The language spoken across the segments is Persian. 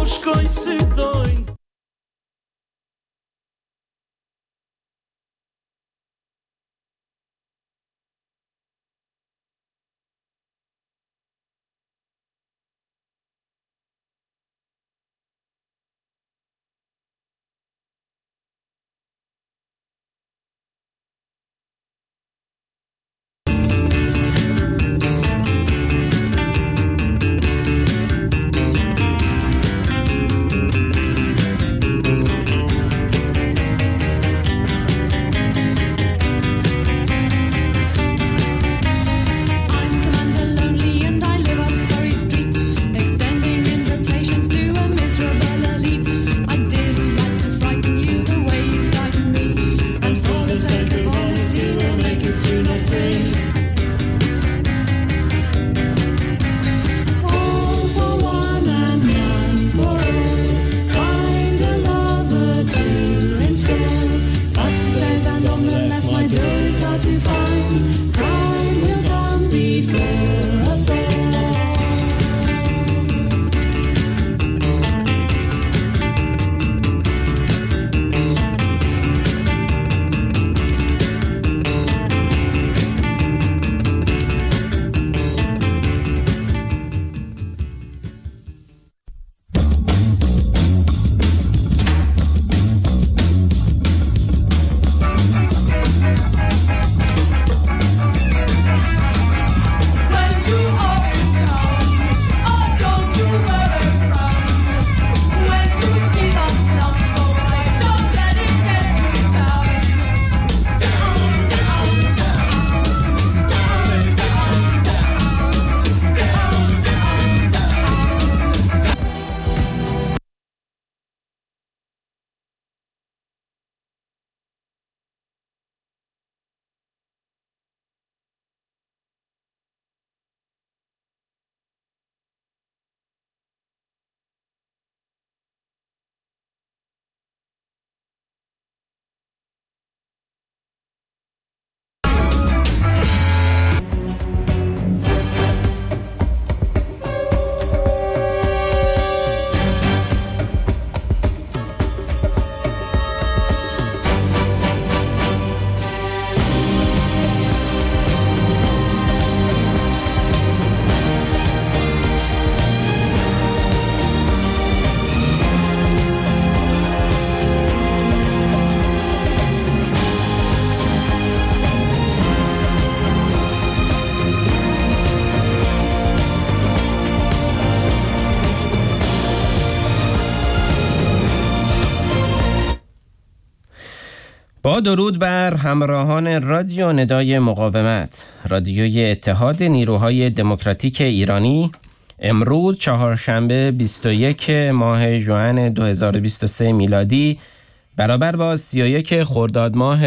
با درود بر همراهان رادیو ندای مقاومت، رادیوی اتحاد نیروهای دموکراتیک ایرانی، امروز چهارشنبه 21 ماه ژوئن 2023 میلادی برابر با 31 خرداد ماه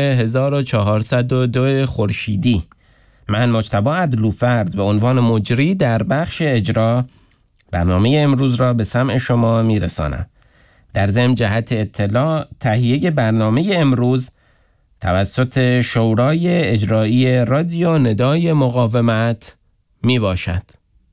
1402 خورشیدی، من مجتبی عدلوفرد به عنوان مجری در بخش اجرا برنامه امروز را به سمع شما میرسانم. در ضمن جهت اطلاع، تهیه برنامه امروز توسط شورای اجرایی رادیو ندای مقاومت می باشد.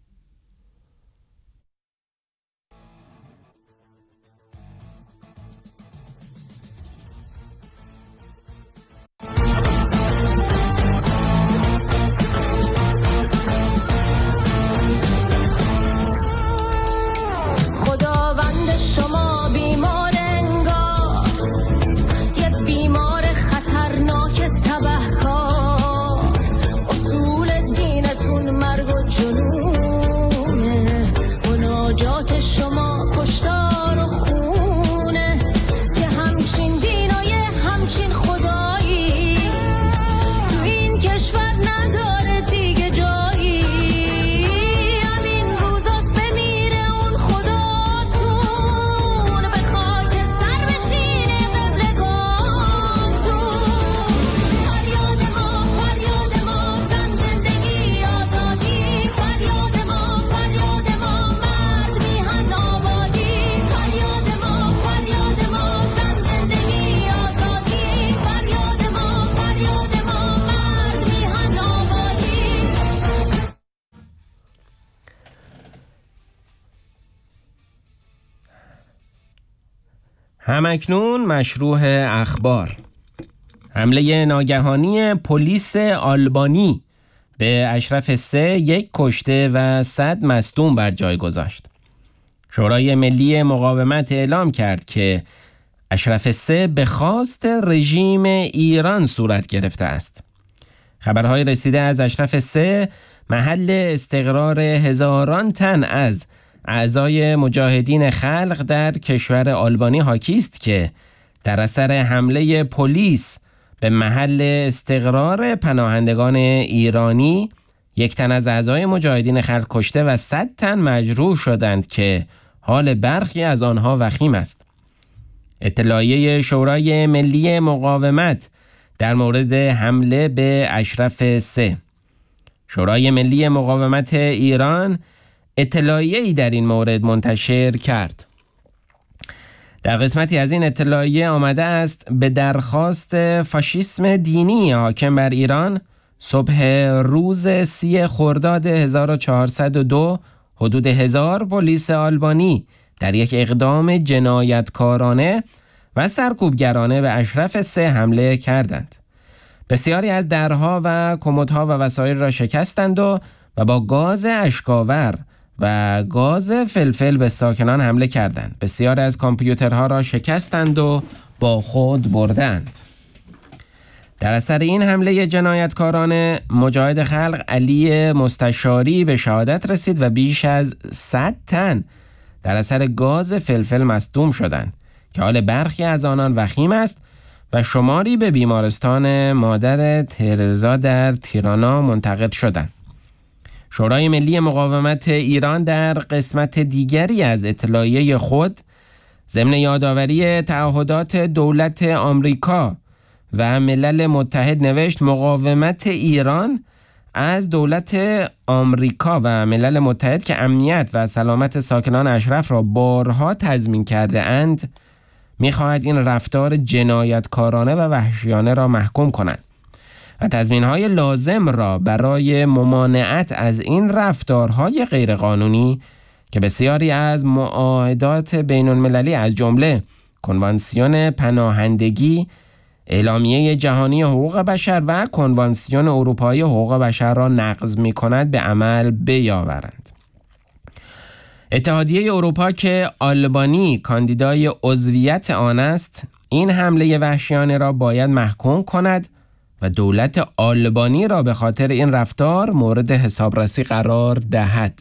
خداوند شما بیمار انگار، یه بیمار خطرناک تبهکار، اصول دینتون مرگ و جنون همکنون مشروع اخبار. حمله ناگهانی پلیس آلبانی به اشرف 3 1 کشته و 100 مصدوم بر جای گذاشت. شورای ملی مقاومت اعلام کرد که اشرف 3 به خواست رژیم ایران صورت گرفته است. خبرهای رسیده از اشرف 3 محل استقرار هزاران تن از اعضای مجاهدین خلق در کشور آلبانی حاکی است که در اثر حمله پلیس به محل استقرار پناهندگان ایرانی 1 تن از اعضای مجاهدین خلق کشته و 100 تن مجروح شدند که حال برخی از آنها وخیم است. اطلاعیه شورای ملی مقاومت در مورد حمله به اشرف 3. شورای ملی مقاومت ایران اطلاعیه‌ای در این مورد منتشر کرد. در قسمتی از این اطلاعیه آمده است به درخواست فاشیسم دینی حاکم بر ایران صبح روز 30 خرداد 1402 حدود 1000 پلیس آلبانی در یک اقدام جنایتکارانه و سرکوبگرانه به اشرف 3 حمله کردند. بسیاری از درها و کمدها و وسایل را شکستند و با گاز اشک‌آور و گاز فلفل به ساکنان حمله کردند. بسیاری از کامپیوترها را شکستند و با خود بردند. در اثر این حمله جنایتکارانه مجاهد خلق علی مستشاری به شهادت رسید و بیش از 100 تن در اثر گاز فلفل مصدوم شدند که حال برخی از آنان وخیم است و شماری به بیمارستان مادر ترزا در تیرانا منتقل شدند. شورای ملی مقاومت ایران در قسمت دیگری از اطلاعیه خود ضمن یادآوری تعهدات دولت آمریکا و ملل متحد نوشت مقاومت ایران از دولت آمریکا و ملل متحد که امنیت و سلامت ساکنان اشرف را بارها تضمین کرده اند می‌خواهد این رفتار جنایتکارانه و وحشیانه را محکوم کند و تضمین‌های لازم را برای ممانعت از این رفتارهای غیرقانونی که بسیاری از معاهدات بین‌المللی از جمله کنوانسیون پناهندگی، اعلامیه جهانی حقوق بشر و کنوانسیون اروپایی حقوق بشر را نقض می‌کند به عمل بیاورند. اتحادیه اروپا که آلبانی کاندیدای عضویت آن است، این حمله وحشیانه را باید محکوم کند و دولت آلبانی را به خاطر این رفتار مورد حسابرسی قرار دهد.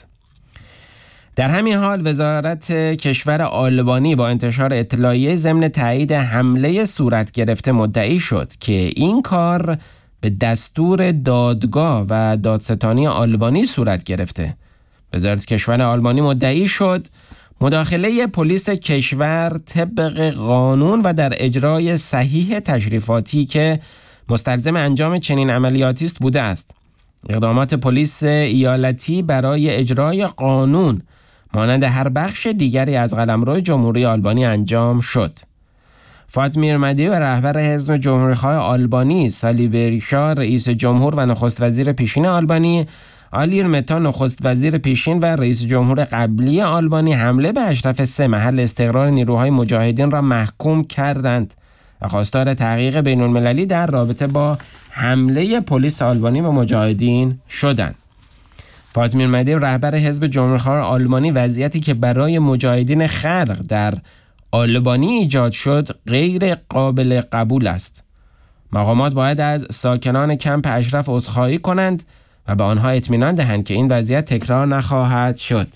در همین حال وزارت کشور آلبانی با انتشار اطلاعیه ضمن تایید حمله صورت گرفته مدعی شد که این کار به دستور دادگاه و دادستانی آلبانی صورت گرفته. وزارت کشور آلبانی مدعی شد مداخله پلیس کشور طبق قانون و در اجرای صحیح تشریفاتی که مستلزم انجام چنین عملیاتی است بوده است. اقدامات پلیس ایالتی برای اجرای قانون مانند هر بخش دیگری از قلمرو جمهوری آلبانی انجام شد. فاطمیر مدی و رهبر حزب جمهوری‌خواه آلبانی، سالی بریشا رئیس جمهور و نخست وزیر پیشین آلبانی، آلیر متا نخست وزیر پیشین و رئیس جمهور قبلی آلبانی حمله به اشرف 3 محل استقرار نیروهای مجاهدین را محکوم کردند و خواستار تحقیق بین‌المللی در رابطه با حمله پلیس آلبانی و مجاهدین شدند. فاطمیر مدی رهبر حزب جمهوری‌خواه آلبانی وضعیتی که برای مجاهدین خلق در آلبانی ایجاد شد غیر قابل قبول است. مقامات باید از ساکنان کمپ اشرف عذرخواهی کنند و به آنها اطمینان دهند که این وضعیت تکرار نخواهد شد.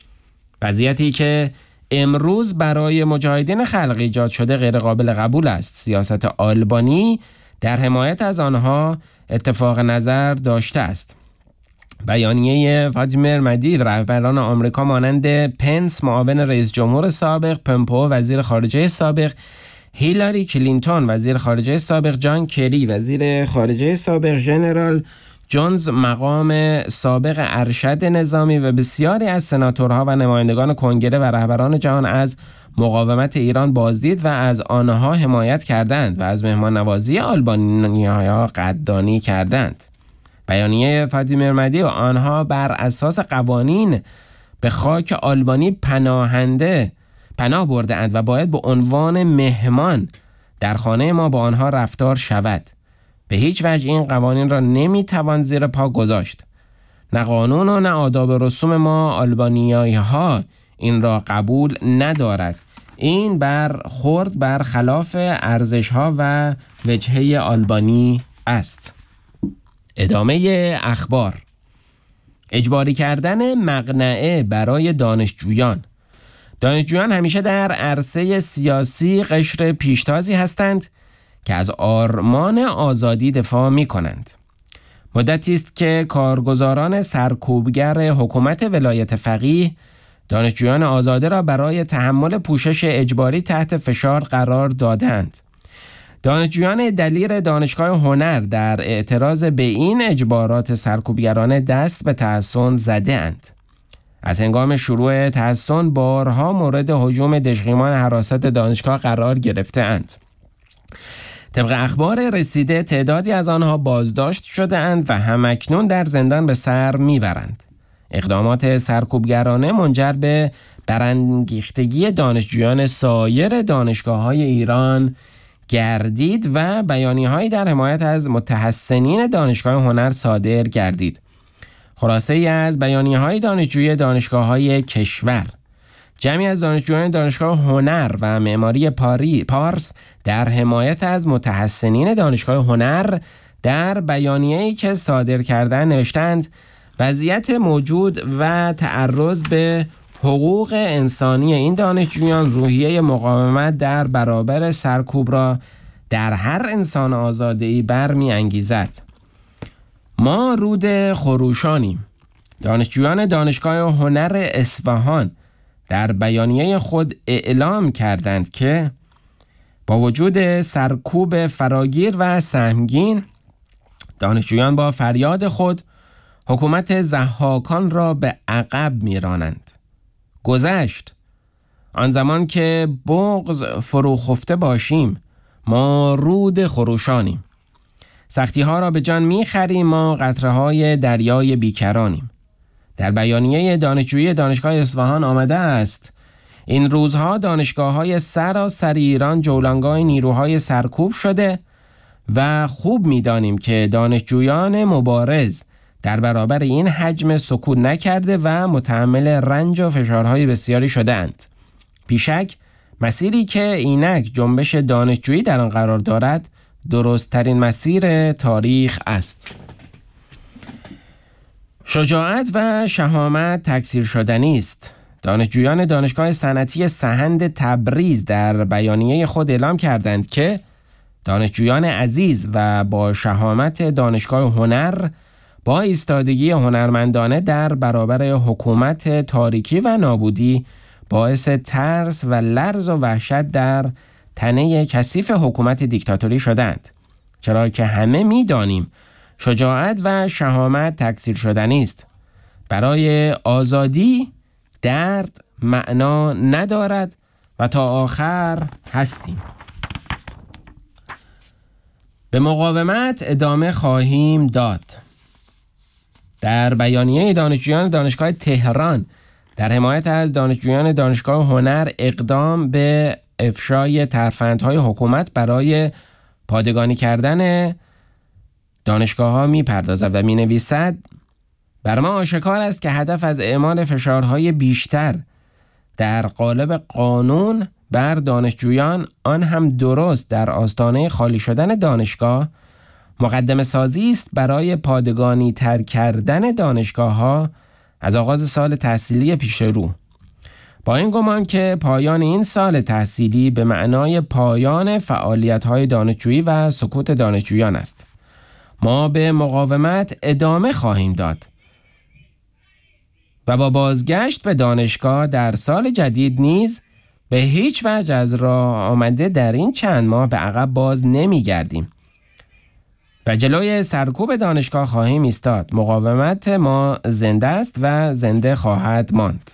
وضعیتی که امروز برای مجاهدین خلق ایجاد شده غیر قابل قبول است. سیاست آلبانی در حمایت از آنها اتفاق نظر داشته است. بیانیه فاطمیر مدی رهبران آمریکا مانند پنس معاون رئیس جمهور سابق، پمپو وزیر خارجه سابق، هیلاری کلینتون وزیر خارجه سابق، جان کری وزیر خارجه سابق، ژنرال جونز مقام سابق ارشد نظامی و بسیاری از سناتورها و نمایندگان کنگره و رهبران جهان از مقاومت ایران بازدید و از آنها حمایت کردند و از مهمان نوازی آلبانی‌ها قدردانی کردند. بیانیه فاطمیر مدی و آنها بر اساس قوانین به خاک آلبانی پناهنده پناه برده اند و باید به عنوان مهمان در خانه ما با آنها رفتار شود. به هیچ وجه این قوانین را نمیتوان زیر پا گذاشت. نه قانون و نه آداب و رسوم ما آلبانیایی ها این را قبول ندارد. این خورد بر خلاف ارزش ها و وجهه آلبانی است. ادامه اخبار. اجباری کردن مقنعه برای دانشجویان. دانشجویان همیشه در عرصه سیاسی قشر پیشتازی هستند که از آرمان آزادی دفاع می کنند. مدتی است که کارگزاران سرکوبگر حکومت ولایت فقیه دانشجویان آزاده را برای تحمل پوشش اجباری تحت فشار قرار دادند. دانشجویان دلیر دانشگاه هنر در اعتراض به این اجبارات سرکوبگرانه دست به تحصن زده اند. از هنگام شروع تحصن بارها مورد هجوم دژخیمان حراست دانشگاه قرار گرفته اند. طبق اخبار رسیده تعدادی از آنها بازداشت شده اند و همکنون در زندان به سر میبرند. اقدامات سرکوبگرانه منجر به برانگیختگی دانشجویان سایر دانشگاه‌های ایران گردید و بیانیه‌هایی در حمایت از متحسنین دانشگاه هنر صادر گردید. خلاصه از بیانیه‌های دانشجوی دانشگاه‌های کشور. جمعی از دانشجویان دانشگاه هنر و معماری پارس در حمایت از متحسنین دانشگاه هنر در بیانیه‌ای که صادر کردند نوشتند وضعیت موجود و تعرض به حقوق انسانی این دانشجویان روحیه مقاومت در برابر سرکوب را در هر انسان آزاده‌ای برمی انگیزد. ما رود خروشانیم. دانشجویان دانشگاه هنر اصفهان در بیانیه خود اعلام کردند که با وجود سرکوب فراگیر و سهمگین دانشجویان با فریاد خود حکومت ضحاکان را به عقب می‌رانند. گذشت آن زمان که بغض فروخفته باشیم، ما رود خروشانیم. سختی ها را به جان می‌خریم، ما قطره های دریای بیکرانیم. در بیانیه دانشجویی دانشگاه اصفهان آمده است این روزها دانشگاه‌های سراسر ایران جولانگاه نیروهای سرکوب شده و خوب می‌دانیم که دانشجویان مبارز در برابر این حجم سکوت نکرده و متحمل رنج و فشارهای بسیاری شده‌اند. بیشک مسیری که اینک جنبش دانشجویی در آن قرار دارد درست‌ترین مسیر تاریخ است. شجاعت و شهامت تکثیر شدنی است. دانشجویان دانشگاه صنعتی سهند تبریز در بیانیه خود اعلام کردند که دانشجویان عزیز و با شهامت دانشگاه هنر با ایستادگی هنرمندانه در برابر حکومت تاریکی و نابودی باعث ترس و لرز و وحشت در تنه کثیف حکومت دیکتاتوری شدند. چرا که همه می‌دانیم شجاعت و شهامت تکثیر شدنی است. برای آزادی درد معنا ندارد و تا آخر هستیم. به مقاومت ادامه خواهیم داد. در بیانیه دانشجویان دانشگاه تهران در حمایت از دانشجویان دانشگاه هنر اقدام به افشای ترفندهای حکومت برای پادگانی کردن دانشگاه‌ها می‌پردازد و می‌نویسد بر ما آشکار است که هدف از اعمال فشارهای بیشتر در قالب قانون بر دانشجویان، آن هم درست در آستانه خالی شدن دانشگاه، مقدمه سازی است برای پادگانی تر کردن دانشگاه‌ها از آغاز سال تحصیلی پیش رو. با این گمان که پایان این سال تحصیلی به معنای پایان فعالیت‌های دانشجویی و سکوت دانشجویان است. ما به مقاومت ادامه خواهیم داد و با بازگشت به دانشگاه در سال جدید نیز به هیچ وجه از راه آمده در این چند ماه به عقب باز نمی گردیم و جلوی سرکوب دانشگاه خواهیم ایستاد. مقاومت ما زنده است و زنده خواهد ماند.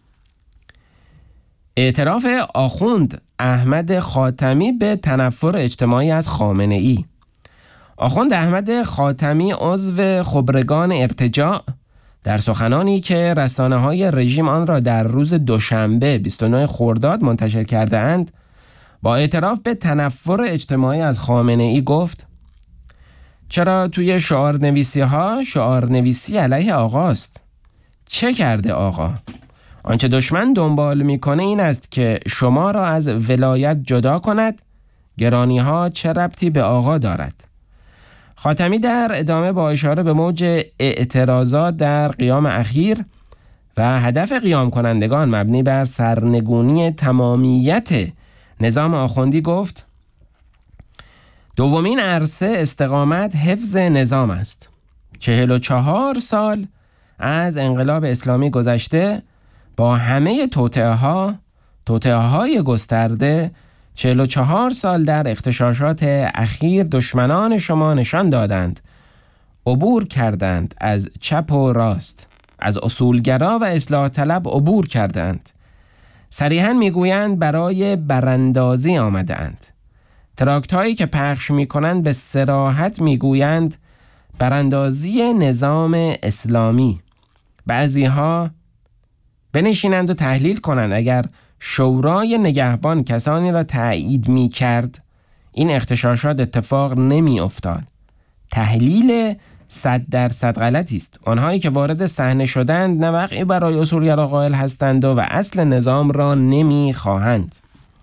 اعتراف آخوند احمد خاتمی به تنفر اجتماعی از خامنه‌ای. آخوند احمد خاتمی عضو خبرگان ارتجاع در سخنانی که رسانه‌های رژیم آن را در روز دوشنبه 29 خرداد منتشر کرده اند، با اعتراف به تنفر اجتماعی از خامنه‌ای گفت: چرا توی شعار نویسی علیه آقاست؟ چه کرده آقا؟ آنچه دشمن دنبال میکنه این است که شما را از ولایت جدا کند. گرانی ها چه ربطی به آقا دارد؟ خاتمی در ادامه با اشاره به موج اعتراضات در قیام اخیر و هدف قیام کنندگان مبنی بر سرنگونی تمامیت نظام آخوندی گفت: دومین عرصه استقامت حفظ نظام است. 44 سال از انقلاب اسلامی گذشته، با همه توطئه‌های گسترده، 44 سال در اغتشاشات اخیر دشمنان شما نشان دادند، عبور کردند از چپ و راست، از اصولگرا و اصلاح طلب عبور کردند. صریحاً میگویند برای براندازی آمدند. تراکت هایی که پخش میکنند به صراحت میگویند براندازی نظام اسلامی. بعضی ها بنشینند و تحلیل کنند اگر شورای نگهبان کسانی را تایید می کرد این اغتشاشات اتفاق نمی افتاد. تحلیل 100% غلطی است. آنهایی که وارد صحنه شدند نه وقعی برای اصولگرا قائل هستند و اصل نظام را نمی خواهند.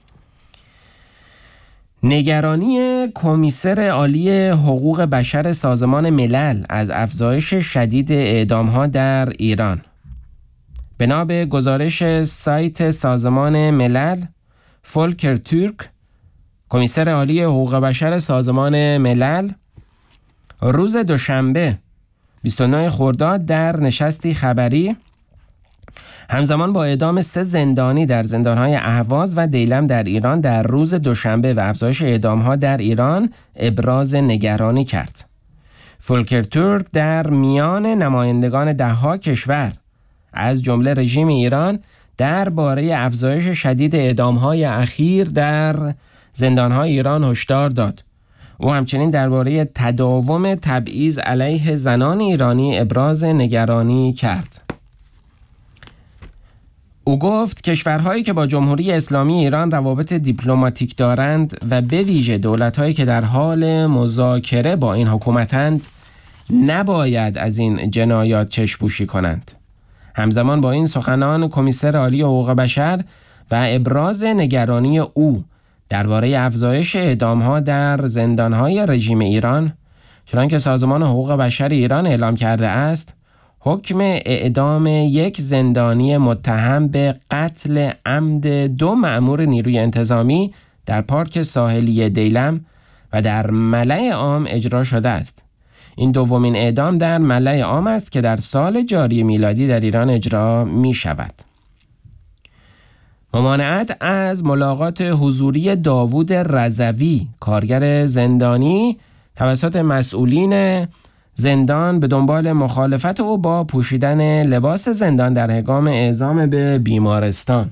نگرانی کمیسر عالی حقوق بشر سازمان ملل از افزایش شدید اعدام‌ها در ایران. بنا به گزارش سایت سازمان ملل، فولکر تورک، کمیسر عالی حقوق بشر سازمان ملل، روز دوشنبه 29 خرداد در نشستی خبری همزمان با اعدام 3 زندانی در زندان‌های اهواز و دیلم در ایران در روز دوشنبه و افزایش اعدام‌ها در ایران ابراز نگرانی کرد. فولکر تورک در میان نمایندگان 10 کشور از جمله رژیم ایران درباره افزایش شدید اعدام‌های اخیر در زندان‌های ایران هشدار داد. او همچنین درباره تداوم تبعیض علیه زنان ایرانی ابراز نگرانی کرد. او گفت کشورهایی که با جمهوری اسلامی ایران روابط دیپلماتیک دارند و به ویژه دولت‌هایی که در حال مذاکره با این حکومتند نباید از این جنایات چشم‌پوشی کنند. همزمان با این سخنان کمیسر عالی حقوق بشر و ابراز نگرانی او درباره افزایش اعدام‌ها در زندان‌های رژیم ایران، چنانکه سازمان حقوق بشر ایران اعلام کرده است، حکم اعدام 1 زندانی متهم به قتل عمد 2 مأمور نیروی انتظامی در پارک ساحلی دیلم و در ملأ عام اجرا شده است. این دومین اعدام در ملأ عام است که در سال جاری میلادی در ایران اجرا می شود. ممانعت از ملاقات حضوری داوود رضوی، کارگر زندانی، توسط مسئولین زندان به دنبال مخالفت او با پوشیدن لباس زندان در هنگام اعزام به بیمارستان.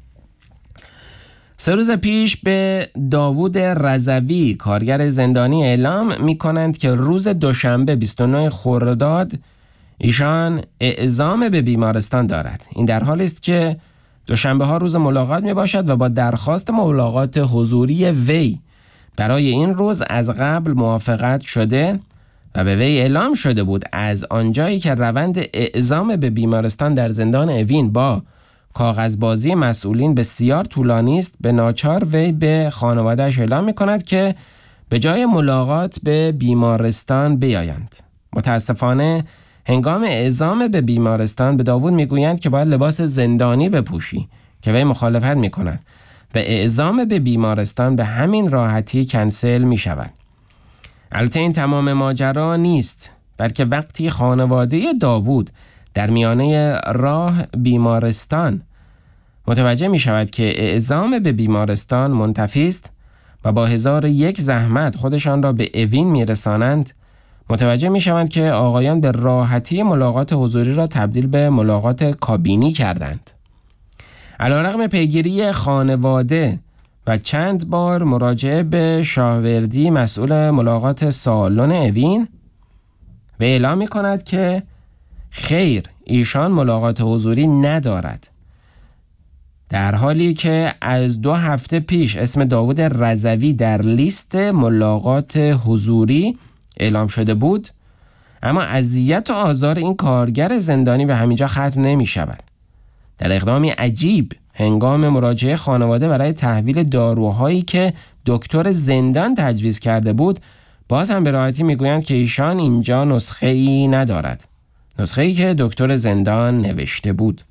3 روز پیش به داوود رضوی، کارگر زندانی، اعلام می کنند که روز دوشنبه 29 خرداد ایشان اعزام به بیمارستان دارد. این در حالی است که دوشنبه ها روز ملاقات می باشد و با درخواست ملاقات حضوری وی برای این روز از قبل موافقت شده و به وی اعلام شده بود از آنجایی که روند اعزام به بیمارستان در زندان اوین با کاغذبازی مسئولین بسیار طولانی است، به ناچار وی به خانواده‌اش اعلام می‌کند که به جای ملاقات به بیمارستان بیایند. متاسفانه هنگام اعزام به بیمارستان به داوود میگویند که باید لباس زندانی بپوشی که وی مخالفت می‌کند و اعزام به بیمارستان به همین راحتی کنسل می‌شود. البته این تمام ماجرا نیست، بلکه وقتی خانواده داوود در میانه راه بیمارستان متوجه می شود که اعزام به بیمارستان منتفی است و با 1001 زحمت خودشان را به اوین می رسانند، متوجه می شوند که آقایان به راحتی ملاقات حضوری را تبدیل به ملاقات کابینی کردند. علیرغم پیگیری خانواده و چند بار مراجعه به شاهوردی مسئول ملاقات سالن اوین، و اعلام می کند که خیر، ایشان ملاقات حضوری ندارد. در حالی که از 2 هفته پیش اسم داوود رضوی در لیست ملاقات حضوری اعلام شده بود، اما اذیت و آزار این کارگر زندانی به همینجا ختم نمی شود. در اقدامی عجیب هنگام مراجعه خانواده برای تحویل داروهایی که دکتر زندان تجویز کرده بود، باز هم به راحتی میگویند که ایشان اینجا نسخه‌ای ندارد، نسخه‌ای که دکتر زندان نوشته بود.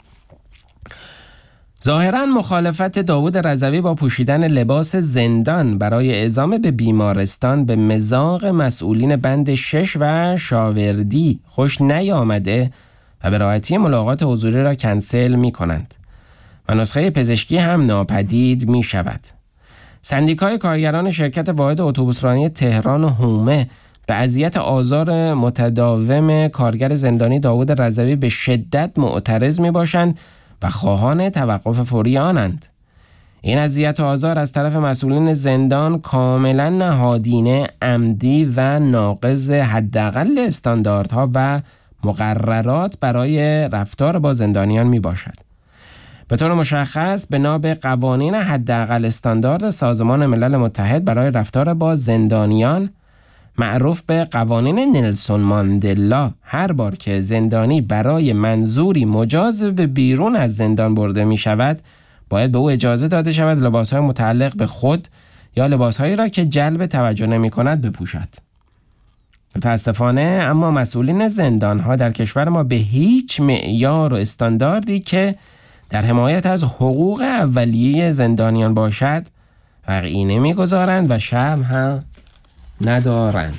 ظاهراً مخالفت داوود رضوی با پوشیدن لباس زندان برای اعزام به بیمارستان به مذاق مسئولین بند 6 و شاوردی خوش نیامده و به راحتی ملاقات حضوری را کنسل می کنند و نسخه پزشکی هم ناپدید می شود. سندیکای کارگران شرکت واحد اتوبوسرانی تهران و حومه به اذیت آزار متداوم کارگر زندانی داوود رضوی به شدت معترض می باشند و خواهان توقف فوری آنند. این اذیت و آزار از طرف مسئولین زندان کاملا نهادینه، عمدی و ناقض حداقل استانداردها و مقررات برای رفتار با زندانیان می باشد. به طور مشخص بنا به قوانین حداقل استاندارد سازمان ملل متحد برای رفتار با زندانیان معروف به قوانین نلسون ماندلا، هر بار که زندانی برای منظوری مجاز به بیرون از زندان برده می شود، باید به او اجازه داده شود لباسهای متعلق به خود یا لباسهایی را که جلب توجه نمی کند بپوشد. متاسفانه اما مسئولین زندانها در کشور ما به هیچ معیار و استانداردی که در حمایت از حقوق اولیه زندانیان باشد فرقی نمی‌گذارند و شرم هم ندارند.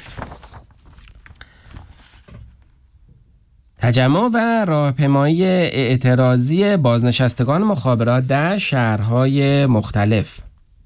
تجمع و راهپیمایی اعتراضی بازنشستگان مخابرات در شهرهای مختلف.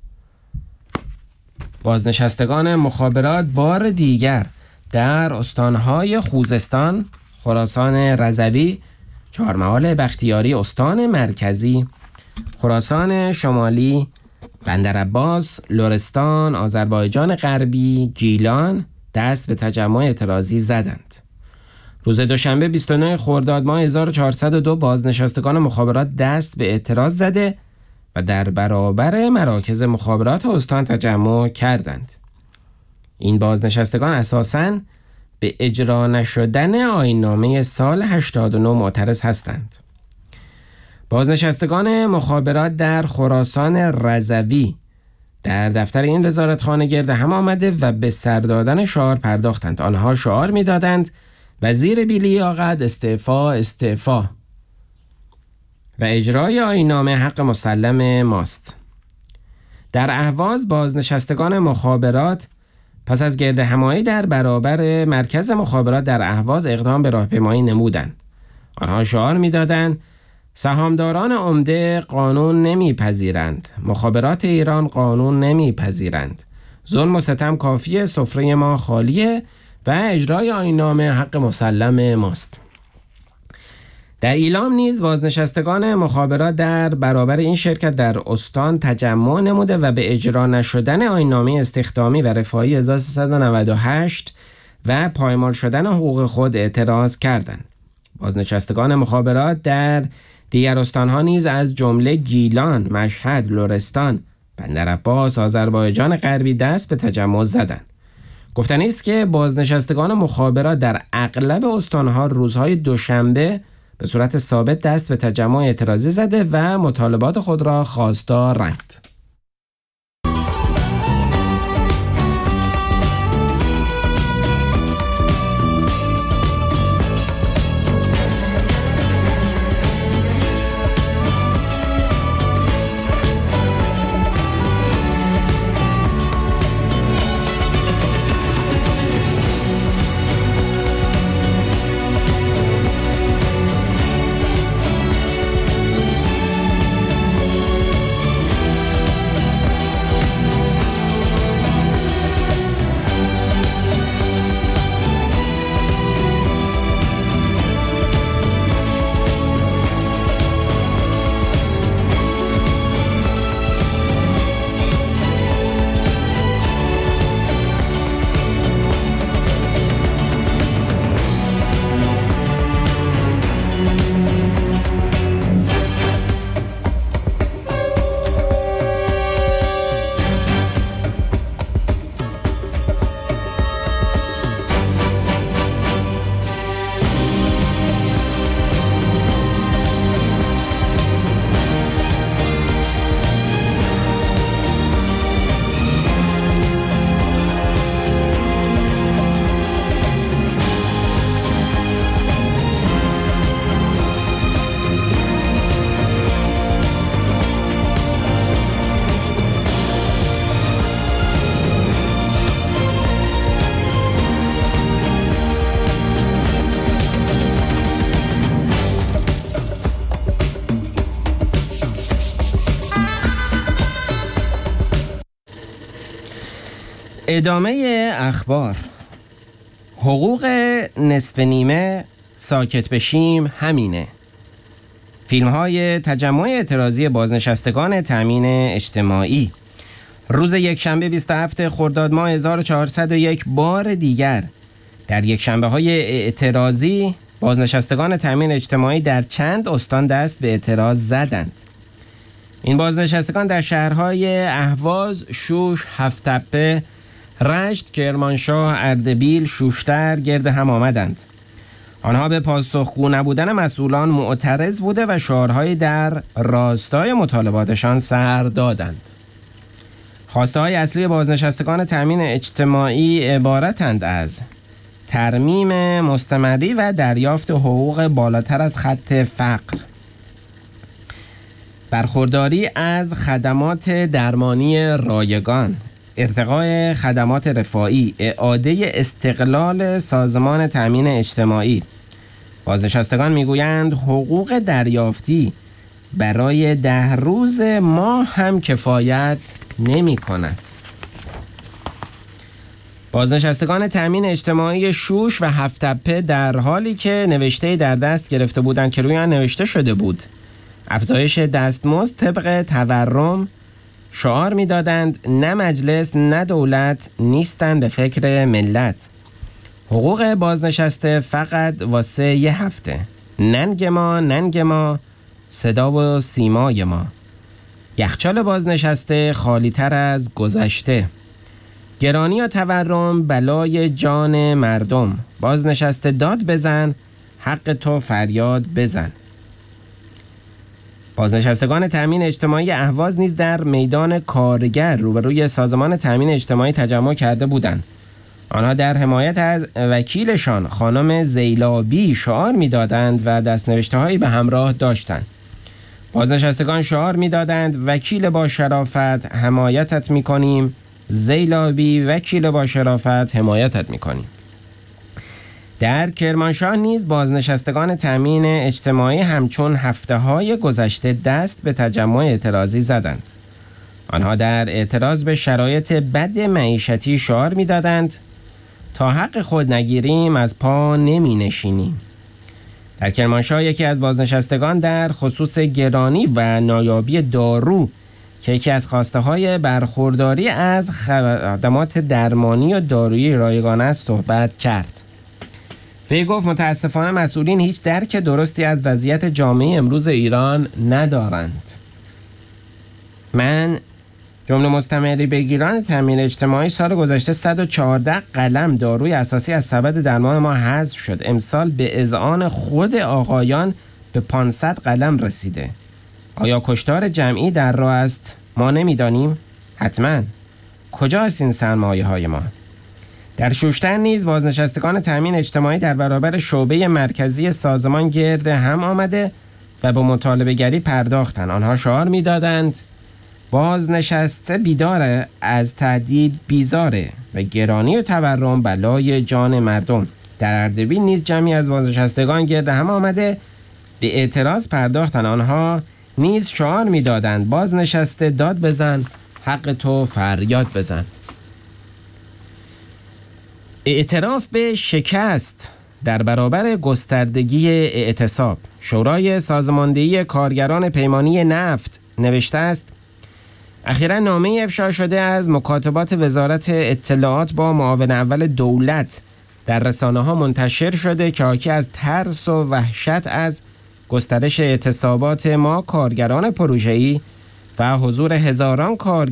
بازنشستگان مخابرات بار دیگر در استانهای خوزستان، خراسان رضوی، چهارمحال بختیاری استان مرکزی، خراسان شمالی، بندرعباس، لرستان، آذربایجان غربی، گیلان دست به تجمع اعتراضی زدند. روز دوشنبه 29 خرداد ماه 1402 بازنشستگان مخابرات دست به اعتراض زده و در برابر مراکز مخابرات استان تجمع کردند. این بازنشستگان اساساً به اجرا نشدن آیین‌نامه سال 89 معترض هستند. بازنشستگان مخابرات در خراسان رضوی در دفتر این وزارتخانه گرد هم آمده و به سر دادن شعار پرداختند. آنها شعار می‌دادند وزیر بی‌لیاقت استعفا استعفا و اجرای آیین‌نامه حق مسلم ماست. در اهواز بازنشستگان مخابرات پس از گرد همایی در برابر مرکز مخابرات در اهواز اقدام به راهپیمایی نمودند. آنها شعار می‌دادند سهامداران عمده قانون نمیپذیرند، مخابرات ایران قانون نمیپذیرند، ظلم و ستم کافیه، سفره ما خالیه و اجرای آیین‌نامه حق مسلم ماست. در ایلام نیز بازنشستگان مخابرات در برابر این شرکت در استان تجمع نموده و به اجرا نشدن آیین‌نامه استخدامی و رفاهی 1398 و پایمال شدن حقوق خود اعتراض کردند. بازنشستگان مخابرات در دیگر استانها نیز از جمله گیلان، مشهد، لرستان، بندرعباس، آذربایجان غربی دست به تجمع زدند. گفتنی است که بازنشستگان مخابرات در اغلب استانها روزهای دوشنبه به صورت ثابت دست به تجمع اعتراضی زده و مطالبات خود را خواستارند. ادامه اخبار. حقوق نصف نیمه ساکت بشیم همینه. فیلم‌های تجمع اعتراضی بازنشستگان تامین اجتماعی. روز یکشنبه 27 خرداد ماه 1401 بار دیگر در یکشنبه‌های اعتراضی بازنشستگان تامین اجتماعی در چند استان دست به اعتراض زدند. این بازنشستگان در شهرهای اهواز، شوش، هفت‌تپه، رشت، کرمانشاه، اردبیل، شوشتر گرد هم آمدند. آنها به پاسخگو نبودن مسئولان معترض بوده و شعارهایی در راستای مطالباتشان سر دادند. خواسته‌های اصلی بازنشستگان تامین اجتماعی عبارتند از ترمیم مستمری و دریافت حقوق بالاتر از خط فقر، برخورداری از خدمات درمانی رایگان، ارتقای خدمات رفاهی، اعاده استقلال سازمان تامین اجتماعی. بازنشستگان میگویند حقوق دریافتی برای 10 روز ماه هم کفایت نمی کند. بازنشستگان تامین اجتماعی شوش و هفت‌تپه در حالی که نوشته در دست گرفته بودند که روی آن نوشته شده بود افزایش دستمزد طبق تورم، شعار می‌دادند نه مجلس نه دولت نیستند به فکر ملت. حقوق بازنشسته فقط واسه یه هفته. ننگ ما ننگ ما، صدا و سیمای ما. یخچال بازنشسته خالی‌تر از گذشته. گرانی و تورم بلای جان مردم. بازنشسته داد بزن، حق تو فریاد بزن. بازنشستگان تامین اجتماعی اهواز نیز در میدان کارگر روبروی سازمان تامین اجتماعی تجمع کرده بودند. آنها در حمایت از وکیلشان خانم زیلابی شعار می‌دادند و دست‌نوشته‌هایی به همراه داشتند. بازنشستگان شعار می‌دادند وکیل با شرافت حمایتت می‌کنیم، زیلابی وکیل با شرافت حمایتت می‌کنیم. در کرمانشاه نیز بازنشستگان تامین اجتماعی همچون هفته‌های گذشته دست به تجمع اعتراضی زدند. آنها در اعتراض به شرایط بد معیشتی شعار می‌دادند تا حق خود نگیریم از پا نمی‌نشینیم. در کرمانشاه یکی از بازنشستگان در خصوص گرانی و نایابی دارو که یکی از خواسته‌های برخورداری از خدمات درمانی و دارویی رایگان است صحبت کرد. وی گفت متاسفانه مسئولین هیچ درک درستی از وضعیت جامعه امروز ایران ندارند. من جمله مستمری بگیران تامین اجتماعی سال گذشته 114 قلم داروی اساسی از سبد درمان ما حذف شد. امسال به اذعان خود آقایان به 500 قلم رسیده. آیا کشتار جمعی در راه است؟ ما نمیدانیم؟ حتما. کجاست این سرمایه‌های ما؟ در شوشتر نیز بازنشستگان تامین اجتماعی در برابر شعبه مرکزی سازمان گرد هم آمده و به مطالبه گری پرداختند. آنها شعار می‌دادند بازنشسته بیداره، از تهدید بیزاره و گرانی و تورم بلای جان مردم. در اردبیل نیز جمعی از بازنشستگان گرد هم آمده به اعتراض پرداختند. آنها نیز شعار می‌دادند بازنشسته داد بزن، حق تو فریاد بزن. اعتراف به شکست در برابر گستردگی اعتصاب. شورای سازماندهی کارگران پیمانی نفت نوشته است اخیراً نامه افشا شده از مکاتبات وزارت اطلاعات با معاون اول دولت در رسانه‌ها منتشر شده که حاکی از ترس و وحشت از گسترش اعتصابات ما کارگران پروژه‌ای و حضور هزاران کارگر